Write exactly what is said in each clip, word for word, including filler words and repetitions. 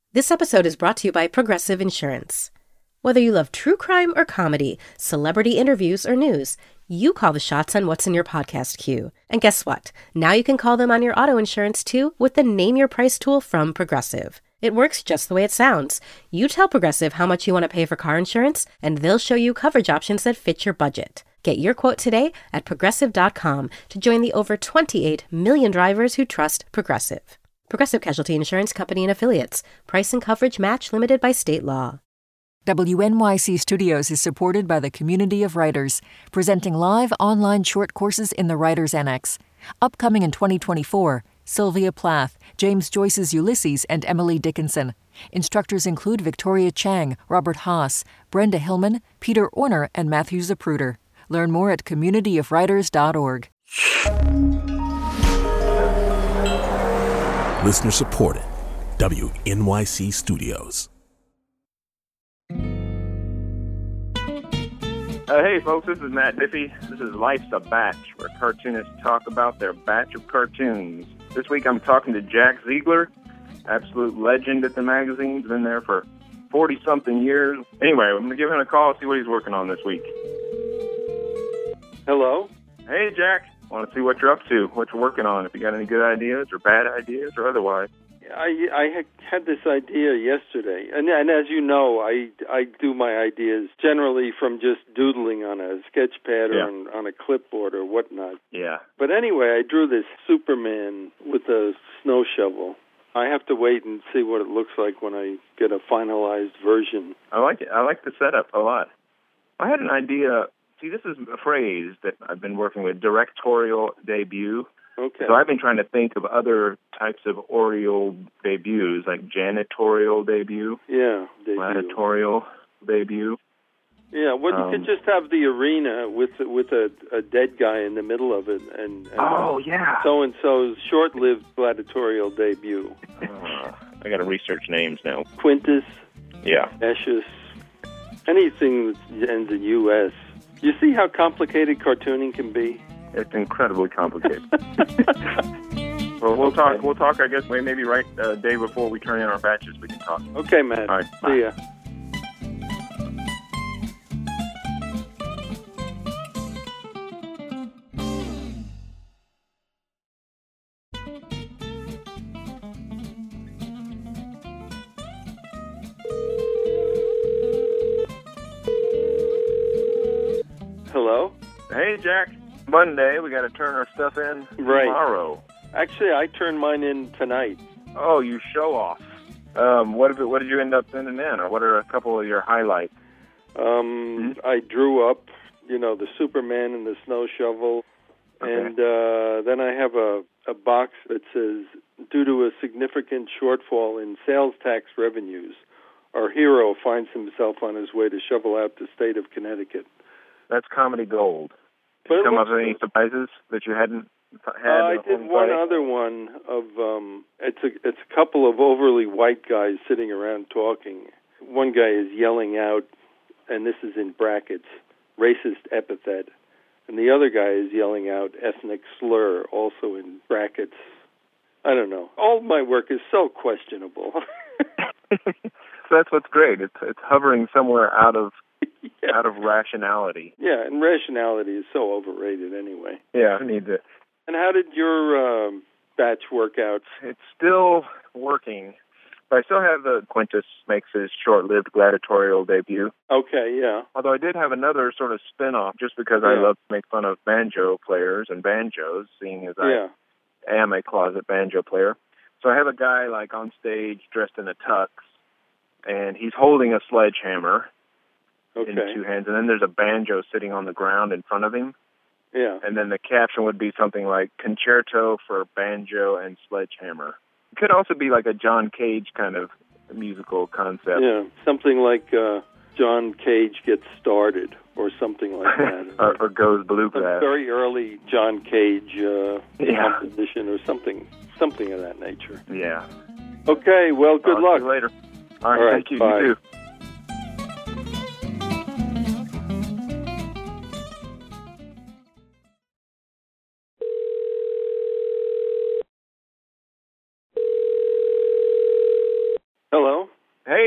This episode is brought to you by Progressive Insurance. Whether you love true crime or comedy, celebrity interviews or news, you call the shots on what's in your podcast queue. And guess what? Now you can call them on your auto insurance too with the Name Your Price tool from Progressive. It works just the way it sounds. You tell Progressive how much you want to pay for car insurance, and they'll show you coverage options that fit your budget. Get your quote today at progressive dot com to join the over twenty-eight million drivers who trust Progressive. Progressive Casualty Insurance Company and Affiliates. Price and coverage match limited by state law. W N Y C Studios is supported by the Community of Writers, presenting live online short courses in the Writers Annex. Upcoming in twenty twenty-four, Sylvia Plath, James Joyce's Ulysses, and Emily Dickinson. Instructors include Victoria Chang, Robert Haas, Brenda Hillman, Peter Orner, and Matthew Zapruder. Learn more at community of writers dot org. Listener supported. W N Y C Studios. Uh, hey folks, this is Matt Diffie. This is Life's a Batch, where cartoonists talk about their batch of cartoons. This week I'm talking to Jack Ziegler, absolute legend at the magazine. He's been there for forty-something years. Anyway, I'm going to give him a call, see what he's working on this week. Hello? Hey Jack, want to see what you're up to, what you're working on, if you got any good ideas or bad ideas or otherwise. I I had this idea yesterday, and and as you know, I I do my ideas generally from just doodling on a sketch pad or Yeah. on, on a clipboard or whatnot. Yeah. But anyway, I drew this Superman with a snow shovel. I have to wait and see what it looks like when I get a finalized version. I like it. I like the setup a lot. I had an idea. See, this is a phrase that I've been working with, directorial debut. Okay. So I've been trying to think of other types of aureole debuts, like janitorial debut, Yeah. They do. gladiatorial debut. Yeah. Well, you Um, could just have the arena with with a, a dead guy in the middle of it, and, and Oh, yeah. so and so's short-lived gladiatorial debut. Uh, I got to research names now. Quintus, Yeah. Cassius, anything that ends in U S. You see how complicated cartooning can be? It's incredibly complicated. Well, we'll talk. We'll talk. I guess maybe right uh, day before we turn in our batches, we can talk. Okay, man. All right, bye. See ya. Hello? Hey, Jack. Monday, we got to turn our stuff in Right. tomorrow. Actually, I turned mine in tonight. Oh, you show off. Um, what, have it, what did you end up sending in, or what are a couple of your highlights? Um, I drew up, you know, the Superman and the snow shovel. Okay. And uh, then I have a, a box that says, due to a significant shortfall in sales tax revenues, our hero finds himself on his way to shovel out the state of Connecticut. That's comedy gold. Did But you it come up looks- with any surprises that you hadn't had? Uh, I on did the one site? other one of um, it's a it's a couple of overly white guys sitting around talking. One guy is yelling out, and this is in brackets, racist epithet, and the other guy is yelling out ethnic slur, also in brackets. I don't know. All my work is so questionable. So that's what's great. It's it's hovering somewhere out of yeah. out of rationality. Yeah, and rationality is so overrated anyway. Yeah, I need to. And how did your um, batch work out? It's still working, but I still have the Quintus makes his short-lived gladiatorial debut. Okay, yeah. Although I did have another sort of spin-off, just because I Yeah. love to make fun of banjo players and banjos, seeing as Yeah. I am a closet banjo player. So I have a guy like on stage dressed in a tux, and he's holding a sledgehammer Okay. in two hands, and then there's a banjo sitting on the ground in front of him. Yeah. And then the caption would be something like Concerto for Banjo and Sledgehammer. It could also be like a John Cage kind of musical concept. Yeah, something like uh, John Cage Gets Started or something like that. or, or Goes A Bluegrass. very early John Cage uh, Yeah. composition or something something of that nature. Yeah. Okay, well, good I'll luck. See you later. All right, All right, thank you. bye. You too. Hello?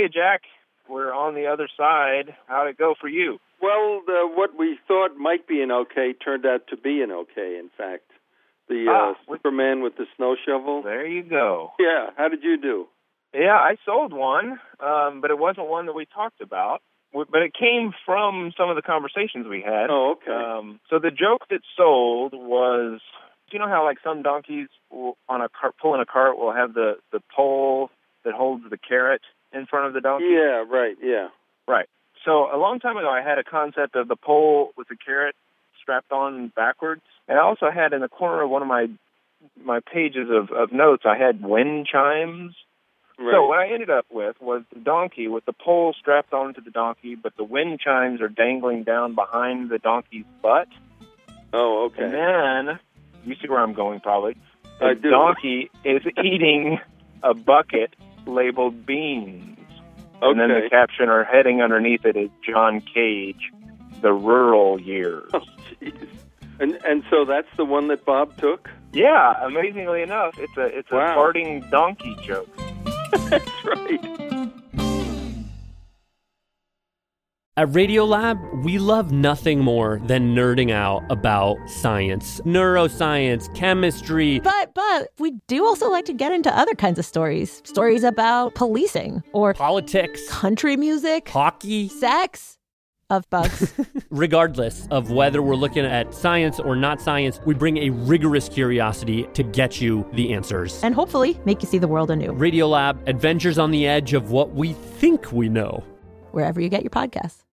you, Jack. We're on the other side. How'd it go for you? Well, the, what we thought might be an okay turned out to be an okay, in fact. The ah, uh, Superman with the snow shovel. There you go. Yeah, how did you do? Yeah, I sold one, um, but it wasn't one that we talked about. But it came from some of the conversations we had. Oh, okay. Um, so the joke that sold was, you know how like some donkeys will, on a cart, pulling a cart will have the, the pole that holds the carrot in front of the donkey? Yeah, right, yeah. Right. So a long time ago I had a concept of the pole with the carrot strapped on backwards. And I also had in the corner of one of my my pages of, of notes, I had wind chimes. Right. So what I ended up with was the donkey with the pole strapped onto the donkey, but the wind chimes are dangling down behind the donkey's butt. Oh, okay. And then, you see where I'm going probably, the I do. donkey is eating a bucket labeled beans. Okay. And then the caption or heading underneath it is John Cage, The Rural Years. Oh, jeez. And and so that's the one that Bob took? Yeah, amazingly enough, it's a it's a Wow. farting donkey joke. That's right. At Radiolab, we love nothing more than nerding out about science, neuroscience, chemistry. But, but, we do also like to get into other kinds of stories. Stories about policing or Politics, country music, hockey, sex, of bugs. Regardless of whether we're looking at science or not science, we bring a rigorous curiosity to get you the answers. And hopefully make you see the world anew. Radiolab, adventures on the edge of what we think we know. Wherever you get your podcasts.